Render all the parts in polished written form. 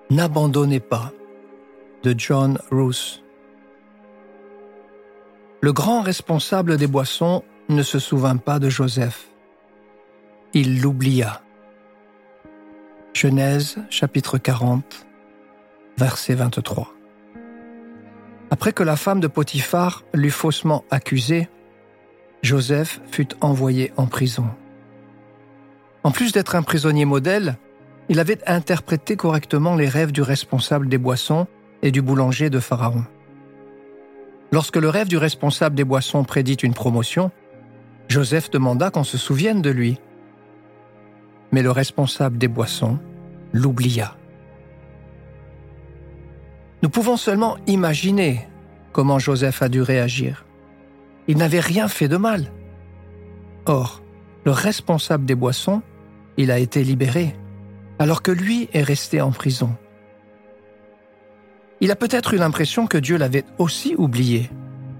N'abandonnez pas, de John Roos. Le grand responsable des boissons ne se souvint pas de Joseph. Il l'oublia. Genèse, chapitre 40, verset 23. Après que la femme de Potiphar l'eut faussement accusé, Joseph fut envoyé en prison. En plus d'être un prisonnier modèle, il avait interprété correctement les rêves du responsable des boissons et du boulanger de Pharaon. Lorsque le rêve du responsable des boissons prédit une promotion, Joseph demanda qu'on se souvienne de lui. Mais le responsable des boissons l'oublia. Nous pouvons seulement imaginer comment Joseph a dû réagir. Il n'avait rien fait de mal. Or, le responsable des boissons, il a été libéré, alors que lui est resté en prison. Il a peut-être eu l'impression que Dieu l'avait aussi oublié.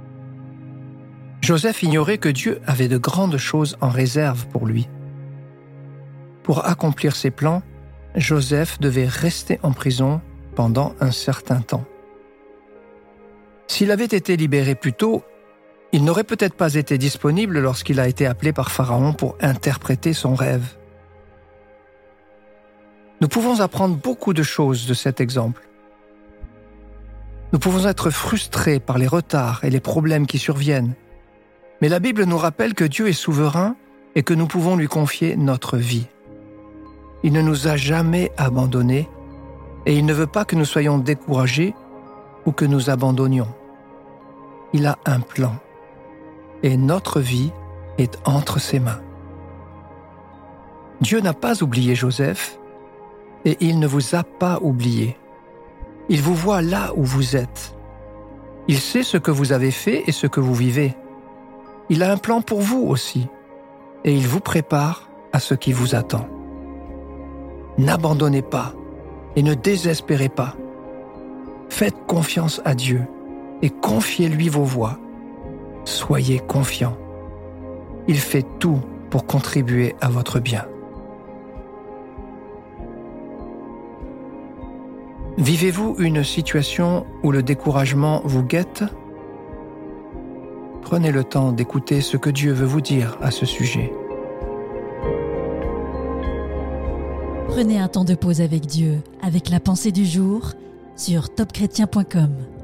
Joseph ignorait que Dieu avait de grandes choses en réserve pour lui. Pour accomplir ses plans, Joseph devait rester en prison pendant un certain temps. S'il avait été libéré plus tôt, il n'aurait peut-être pas été disponible lorsqu'il a été appelé par Pharaon pour interpréter son rêve. Nous pouvons apprendre beaucoup de choses de cet exemple. Nous pouvons être frustrés par les retards et les problèmes qui surviennent. Mais la Bible nous rappelle que Dieu est souverain et que nous pouvons lui confier notre vie. Il ne nous a jamais abandonnés et il ne veut pas que nous soyons découragés ou que nous abandonnions. Il a un plan et notre vie est entre ses mains. Dieu n'a pas oublié Joseph et il ne vous a pas oublié. Il vous voit là où vous êtes. Il sait ce que vous avez fait et ce que vous vivez. Il a un plan pour vous aussi et il vous prépare à ce qui vous attend. N'abandonnez pas et ne désespérez pas. Faites confiance à Dieu et confiez-lui vos voies. Soyez confiants. Il fait tout pour contribuer à votre bien. Vivez-vous une situation où le découragement vous guette? Prenez le temps d'écouter ce que Dieu veut vous dire à ce sujet. Prenez un temps de pause avec Dieu, avec la pensée du jour, sur topchrétien.com.